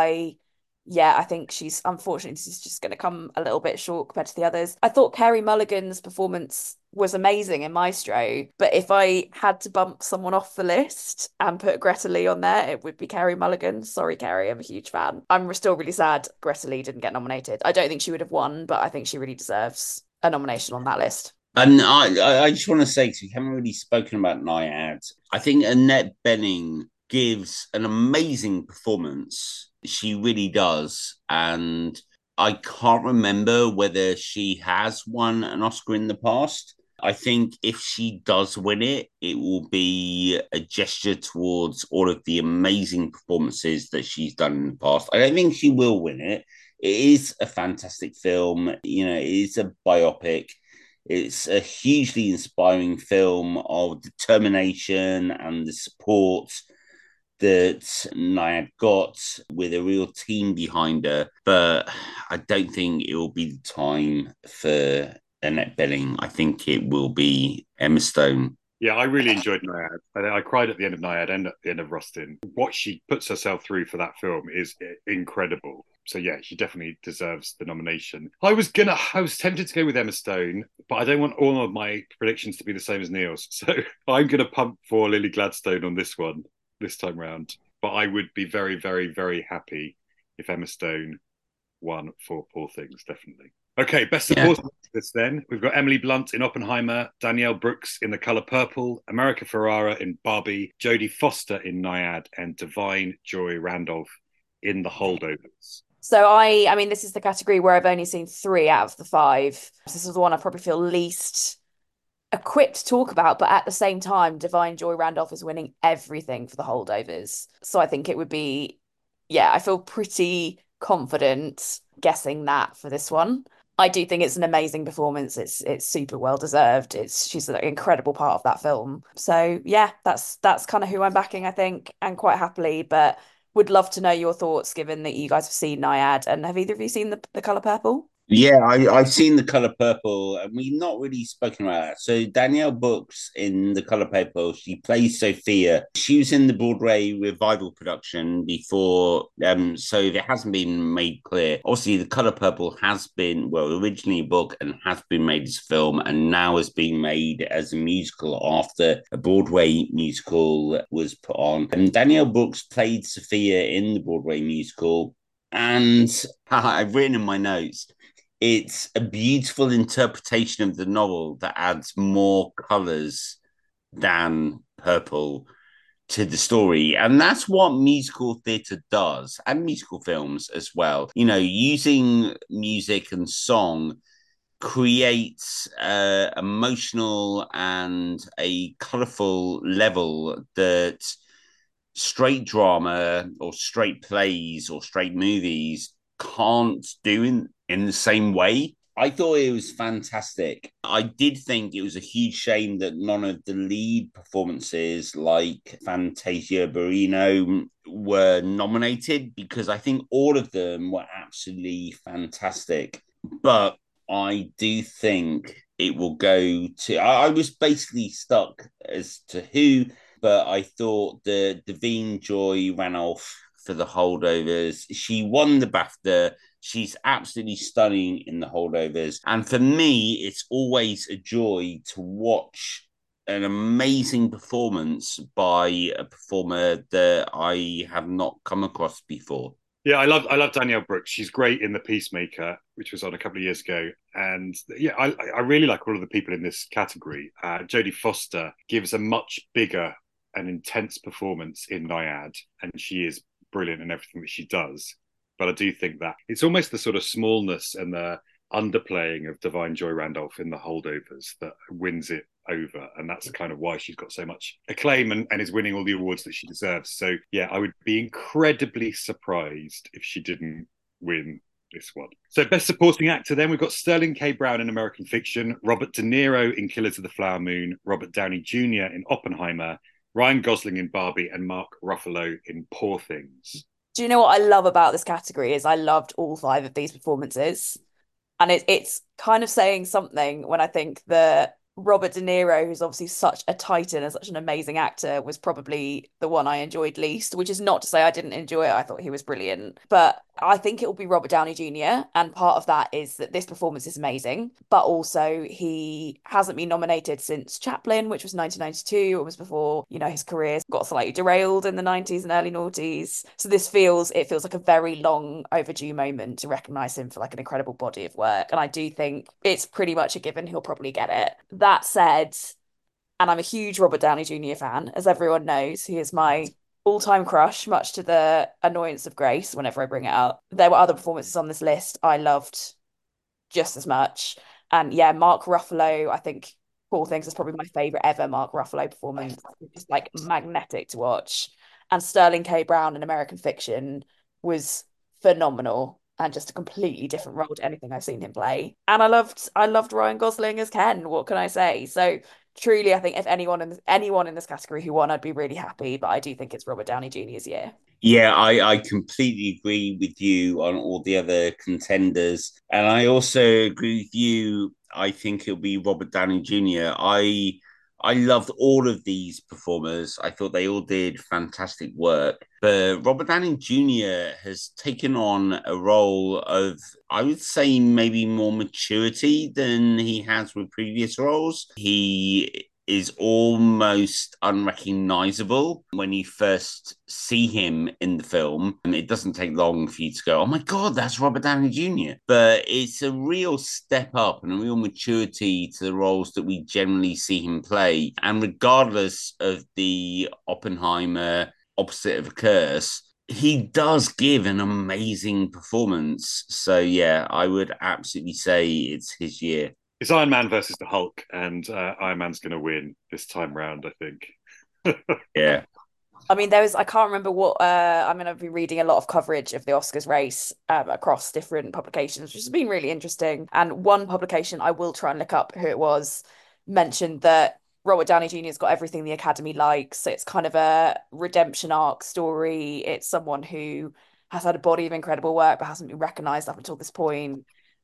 I think she's just going to come a little bit short compared to the others. I thought Carey Mulligan's performance was amazing in Maestro, but if I had to bump someone off the list and put Greta Lee on there, it would be Carey Mulligan. Sorry, Carey, I'm a huge fan. I'm still really sad Greta Lee didn't get nominated. I don't think she would have won, but I think she really deserves a nomination on that list. And I just want to say, because we haven't really spoken about Nyad, I think Annette Bening gives an amazing performance. She really does. And I can't remember whether she has won an Oscar in the past. I think if she does win it, it will be a gesture towards all of the amazing performances that she's done in the past. I don't think she will win it. It is a fantastic film. You know, it is a biopic. It's a hugely inspiring film of determination and the support that Nyad got with a real team behind her. But I don't think it will be the time for Annette Bening. I think it will be Emma Stone. Yeah, I really enjoyed Nyad. I cried at the end of Nyad and at the end of Rustin. What she puts herself through for that film is incredible. So yeah, she definitely deserves the nomination. I was tempted to go with Emma Stone, but I don't want all of my predictions to be the same as Neil's. So I'm gonna pump for Lily Gladstone on this one this time round. But I would be very, very, very happy if Emma Stone won for Poor Things, definitely. Okay, best supporting actress then. We've got Emily Blunt in Oppenheimer, Danielle Brooks in The Colour Purple, America Ferrara in Barbie, Jodie Foster in Nyad, and Divine Joy Randolph in The Holdovers. So I mean, this is the category where I've only seen 3 out of the 5. So this is the one I probably feel least equipped to talk about, but at the same time, Divine Joy Randolph is winning everything for The Holdovers. So I think it would be, I feel pretty confident guessing that for this one. I do think it's an amazing performance. It's super well deserved. She's an incredible part of that film. So yeah, that's kind of who I'm backing, I think, and quite happily. But would love to know your thoughts, given that you guys have seen Nyad, and have either of you seen the Colour Purple? Yeah, I've seen The Color Purple, and we've not really spoken about that. So Danielle Brooks in The Color Purple, she plays Sophia. She was in the Broadway revival production before, so if it hasn't been made clear, obviously The Color Purple has been, well, originally a book and has been made as a film, and now is being made as a musical after a Broadway musical was put on. And Danielle Brooks played Sophia in the Broadway musical. And I've written in my notes, it's a beautiful interpretation of the novel that adds more colors than purple to the story. And that's what musical theatre does, and musical films as well. You know, using music and song creates emotional and a colorful level that straight drama or straight plays or straight movies can't do in the same way. I thought it was fantastic. I did think it was a huge shame that none of the lead performances, like Fantasia Barrino, were nominated, because I think all of them were absolutely fantastic. But I do think it will go to. I was basically stuck as to who, but I thought the Davine Joy Randolph for the holdovers. She won the BAFTA. She's absolutely stunning in the holdovers. And for me, it's always a joy to watch an amazing performance by a performer that I have not come across before. Yeah, I love Danielle Brooks. She's great in The Peacemaker, which was on a couple of years ago. And yeah, I really like all of the people in this category. Jodie Foster gives a much bigger and intense performance in Nyad, and she is brilliant in everything that she does. But I do think that it's almost the sort of smallness and the underplaying of Divine Joy Randolph in the holdovers that wins it over. And that's kind of why she's got so much acclaim and is winning all the awards that she deserves. So, yeah, I would be incredibly surprised if she didn't win this one. So, best supporting actor, then we've got Sterling K. Brown in American Fiction, Robert De Niro in Killers of the Flower Moon, Robert Downey Jr. in Oppenheimer, Ryan Gosling in Barbie, and Mark Ruffalo in Poor Things. Do you know what I love about this category is I loved all five of these performances. And it's kind of saying something when I think that Robert De Niro, who's obviously such a titan and such an amazing actor, was probably the one I enjoyed least, which is not to say I didn't enjoy it. I thought he was brilliant. But I think it will be Robert Downey Jr. And part of that is that this performance is amazing, but also he hasn't been nominated since Chaplin, which was 1992. It was before, his career got slightly derailed in the 90s and early noughties. So it feels like a very long overdue moment to recognize him for like an incredible body of work. And I do think it's pretty much a given he'll probably get it. That said, and I'm a huge Robert Downey Jr. fan, as everyone knows, he is my all-time crush, much to the annoyance of Grace whenever I bring it up. There were other performances on this list I loved just as much. And yeah, Mark Ruffalo, I think Poor Things is probably my favorite ever Mark Ruffalo performance. It's just like magnetic to watch. And Sterling K. Brown in American Fiction was phenomenal and just a completely different role to anything I've seen him play. And I loved Ryan Gosling as Ken. What can I say? So truly, I think if anyone in this category who won, I'd be really happy. But I do think it's Robert Downey Jr.'s year. Yeah, I completely agree with you on all the other contenders. And I also agree with you. I think it'll be Robert Downey Jr. I loved all of these performers. I thought they all did fantastic work. But Robert Downey Jr. has taken on a role of, I would say, maybe more maturity than he has with previous roles. He is almost unrecognizable when you first see him in the film. And it doesn't take long for you to go, oh my God, that's Robert Downey Jr. But it's a real step up and a real maturity to the roles that we generally see him play. And regardless of the Oppenheimer opposite of a curse, he does give an amazing performance. So yeah, I would absolutely say it's his year. It's Iron Man versus the Hulk, and Iron Man's going to win this time round, I think. Yeah. I mean, I can't remember what, I've been reading a lot of coverage of the Oscars race across different publications, which has been really interesting. And one publication, I will try and look up who it was, mentioned that Robert Downey Jr.'s got everything the Academy likes. So it's kind of a redemption arc story. It's someone who has had a body of incredible work, but hasn't been recognized up until this point.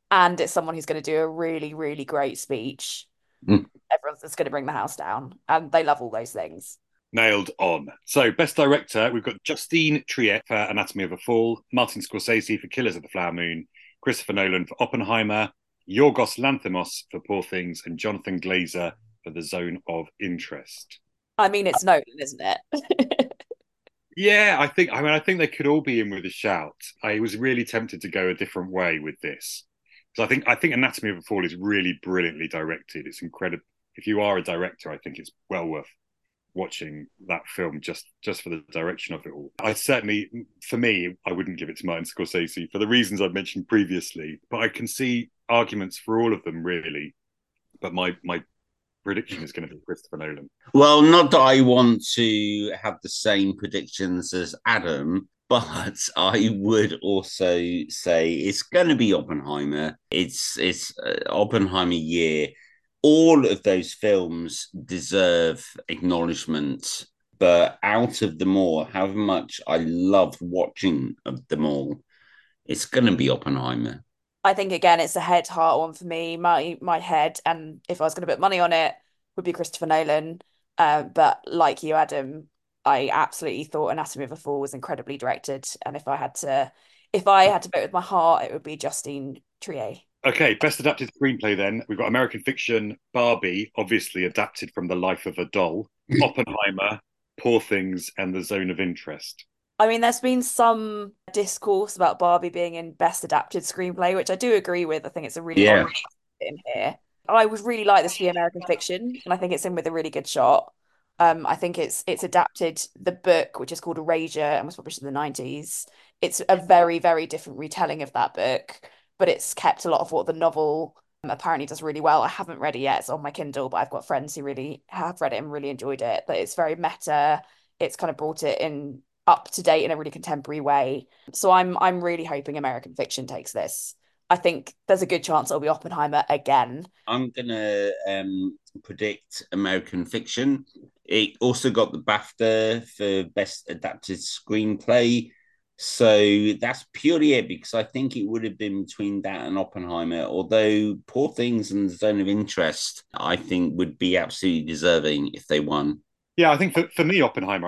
and it's someone who's going to do a really, really great speech, Mm. everyone's just going to bring the house down. And they love all those things. Nailed on. So, best director, we've got Justine Triet for Anatomy of a Fall, Martin Scorsese for Killers of the Flower Moon, Christopher Nolan for Oppenheimer, Yorgos Lanthimos for Poor Things, and Jonathan Glazer for The Zone of Interest. I mean, it's Nolan, isn't it? Yeah, I think they could all be in with a shout. I was really tempted to go a different way with this. Because I think Anatomy of a Fall is really brilliantly directed. It's incredible. If you are a director, I think it's well worth watching that film just for the direction of it all. I certainly, for me, I wouldn't give it to Martin Scorsese for the reasons I've mentioned previously, but I can see arguments for all of them really. But my prediction is going to be Christopher Nolan. Well, not that I want to have the same predictions as Adam, but I would also say it's going to be Oppenheimer. It's Oppenheimer year. All of those films deserve acknowledgement, but out of them all, however much I loved watching of them all, it's going to be Oppenheimer. I think again, it's a head heart one for me. My head, and if I was going to put money on it, would be Christopher Nolan. But like you, Adam, I absolutely thought Anatomy of a Fall was incredibly directed, and if I had to vote with my heart, it would be Justine Triet. Okay, best adapted screenplay then. We've got American Fiction, Barbie, obviously adapted from the life of a doll, Oppenheimer, Poor Things, and The Zone of Interest. I mean, there's been some discourse about Barbie being in Best Adapted Screenplay, which I do agree with. I think it's a really Yeah. odd in here. I would really like this to be American fiction, and I think it's in with a really good shot. I think it's adapted the book, which is called Erasure and was published in the 90s. It's a very, very different retelling of that book, but it's kept a lot of what the novel apparently does really well. I haven't read it yet. It's on my Kindle, but I've got friends who really have read it and really enjoyed it. But it's very meta. It's kind of brought it in up to date in a really contemporary way. So I'm really hoping American Fiction takes this. I think there's a good chance it'll be Oppenheimer again. I'm gonna predict American Fiction. It also got the BAFTA for Best Adapted Screenplay. So that's purely it because I think it would have been between that and Oppenheimer. Although Poor Things and The Zone of Interest, I think would be absolutely deserving if they won. Yeah, I think for me, Oppenheimer,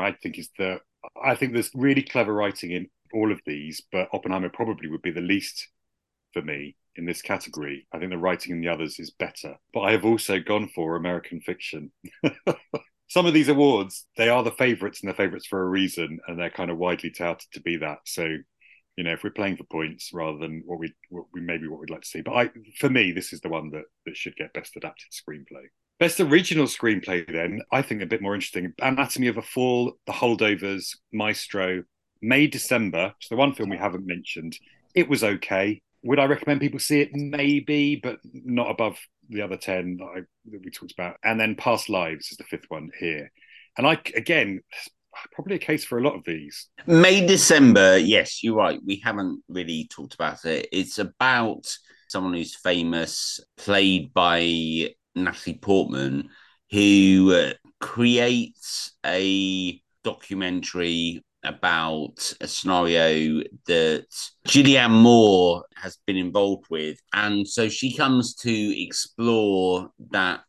I think there's really clever writing in all of these, but Oppenheimer probably would be the least for me in this category. I think the writing in the others is better. But I have also gone for American Fiction. Some of these awards, they are the favourites and the favourites for a reason, and they're kind of widely touted to be that. So, you know, if we're playing for points rather than what we'd like to see. But for me, this is the one that should get Best Adapted Screenplay. Best Original Screenplay, then, I think a bit more interesting. Anatomy of a Fall, The Holdovers, Maestro, May, December. It's the one film we haven't mentioned. It was okay. Would I recommend people see it? Maybe, but not above the other 10 that we talked about. And then Past Lives is the fifth one here. And again, probably a case for a lot of these. May, December, yes, you're right. We haven't really talked about it. It's about someone who's famous, played by Natalie Portman, who creates a documentary about a scenario that Julianne Moore has been involved with. And so she comes to explore that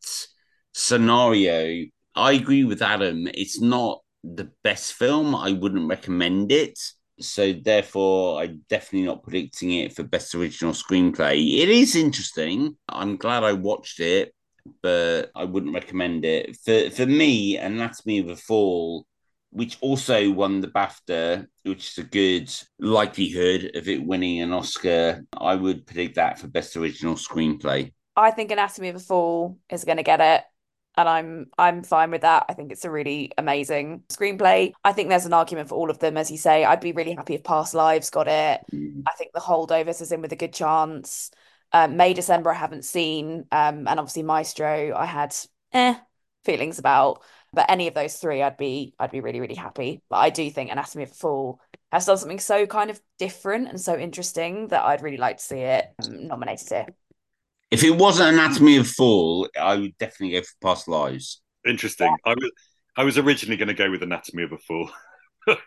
scenario. I agree with Adam. It's not the best film. I wouldn't recommend it. So therefore, I'm definitely not predicting it for Best Original Screenplay. It is interesting. I'm glad I watched it, but I wouldn't recommend it. For me, Anatomy of a Fall, which also won the BAFTA, which is a good likelihood of it winning an Oscar, I would predict that for Best Original Screenplay. I think Anatomy of a Fall is going to get it, and I'm fine with that. I think it's a really amazing screenplay. I think there's an argument for all of them, as you say. I'd be really happy if Past Lives got it. I think The Holdovers is in with a good chance. May, December, I haven't seen, and obviously Maestro, I had feelings about. But any of those three, I'd be really, really happy. But I do think Anatomy of a Fall has done something so kind of different and so interesting that I'd really like to see it nominated here. If it wasn't Anatomy of a Fall, I would definitely go for Past Lives. Interesting. I was originally going to go with Anatomy of a Fall.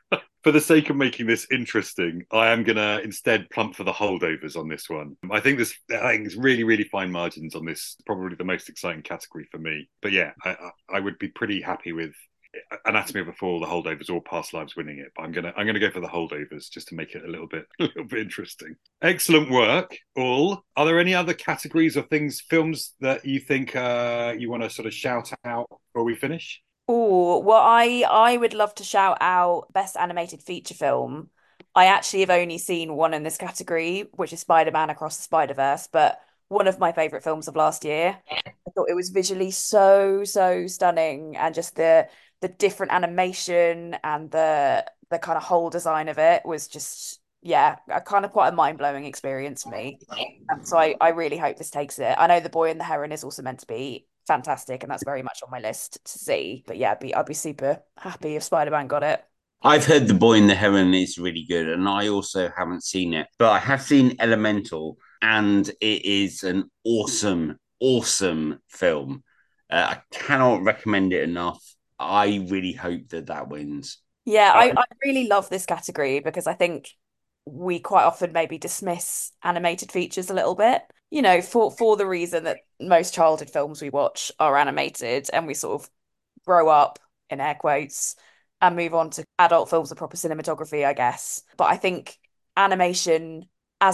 For the sake of making this interesting, I am going to instead plump for the holdovers on this one. I think it's really, really fine margins on this. Probably the most exciting category for me. But yeah, I would be pretty happy with Anatomy of a Fall, the holdovers, or Past Lives winning it. But I'm gonna go for the holdovers just to make it a little bit interesting. Excellent work, all. Are there any other categories or films that you think you want to sort of shout out before we finish? Oh, well, I would love to shout out Best Animated Feature Film. I actually have only seen one in this category, which is Spider-Man Across the Spider-Verse, but one of my favorite films of last year. I thought it was visually so, so stunning, and just the different animation and the kind of whole design of it was just, yeah, a kind of quite a mind-blowing experience for me. So I really hope this takes it. I know The Boy and the Heron is also meant to be fantastic, and that's very much on my list to see. But yeah, I'd be super happy if Spider-Man got it. I've heard The Boy and the Heron is really good, and I also haven't seen it, but I have seen Elemental, and it is an awesome, awesome film. I cannot recommend it enough. I really hope that wins. Yeah, I really love this category because I think we quite often maybe dismiss animated features a little bit, for the reason that most childhood films we watch are animated and we sort of grow up in air quotes and move on to adult films of proper cinematography, I guess. But I think animation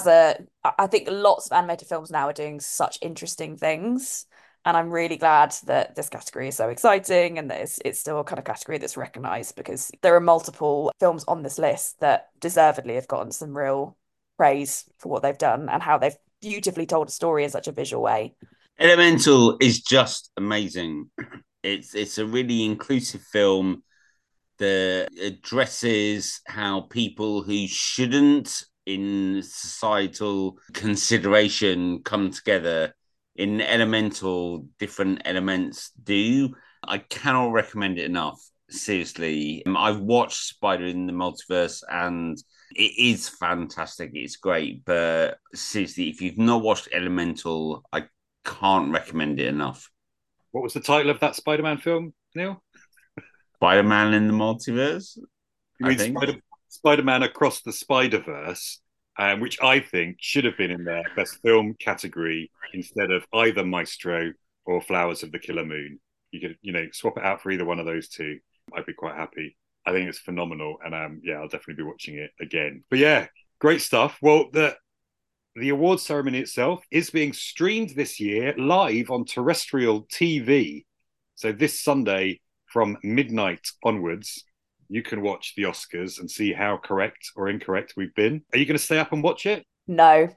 I think lots of animated films now are doing such interesting things. And I'm really glad that this category is so exciting and that it's still a kind of category that's recognized, because there are multiple films on this list that deservedly have gotten some real praise for what they've done and how they've beautifully told a story in such a visual way. Elemental is just amazing. It's a really inclusive film that addresses how people who shouldn't in societal consideration come together. In Elemental, different elements do. I cannot recommend it enough. Seriously, I've watched Spider in the Multiverse and it is fantastic. It's great, but seriously, if you've not watched Elemental, I can't recommend it enough. What was the title of that Spider-Man film, Neil? Spider-Man in the Multiverse. You mean Spider-Man Across the Spider-Verse, which I think should have been in their best film category instead of either Maestro or Flowers of the Killer Moon. You could, swap it out for either one of those two. I'd be quite happy. I think it's phenomenal, and I'll definitely be watching it again. But yeah, great stuff. Well, the awards ceremony itself is being streamed this year live on terrestrial TV. So this Sunday from midnight onwards, you can watch the Oscars and see how correct or incorrect we've been. Are you going to stay up and watch it? No.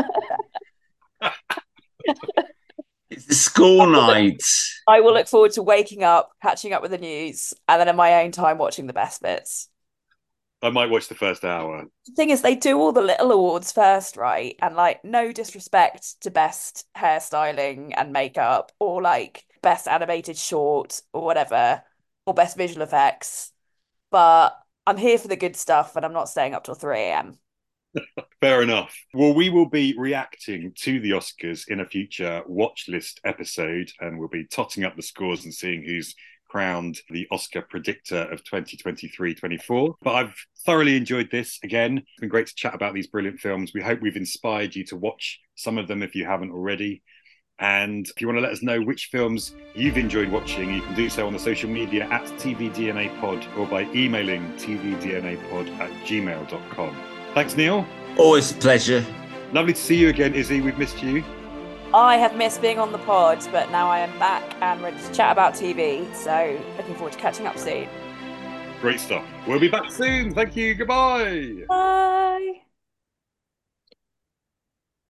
It's a school night. I will look forward to waking up, catching up with the news, and then in my own time watching the best bits. I might watch the first hour. The thing is, they do all the little awards first, right? And no disrespect to best hairstyling and makeup, or best animated short or whatever, or best visual effects. But I'm here for the good stuff, and I'm not staying up till 3 a.m. Fair enough. Well, we will be reacting to the Oscars in a future watch list episode, and we'll be totting up the scores and seeing who's crowned the Oscar predictor of 2023-24. But I've thoroughly enjoyed this. Again, it's been great to chat about these brilliant films. We hope we've inspired you to watch some of them if you haven't already. And if you want to let us know which films you've enjoyed watching, you can do so on the social media at tvdnapod or by emailing tvdnapod@gmail.com. Thanks, Neil. Always a pleasure. Lovely to see you again, Izzy. We've missed you. I have missed being on the pod, but now I am back and ready to chat about TV. So looking forward to catching up soon. Great stuff. We'll be back soon. Thank you. Goodbye. Bye.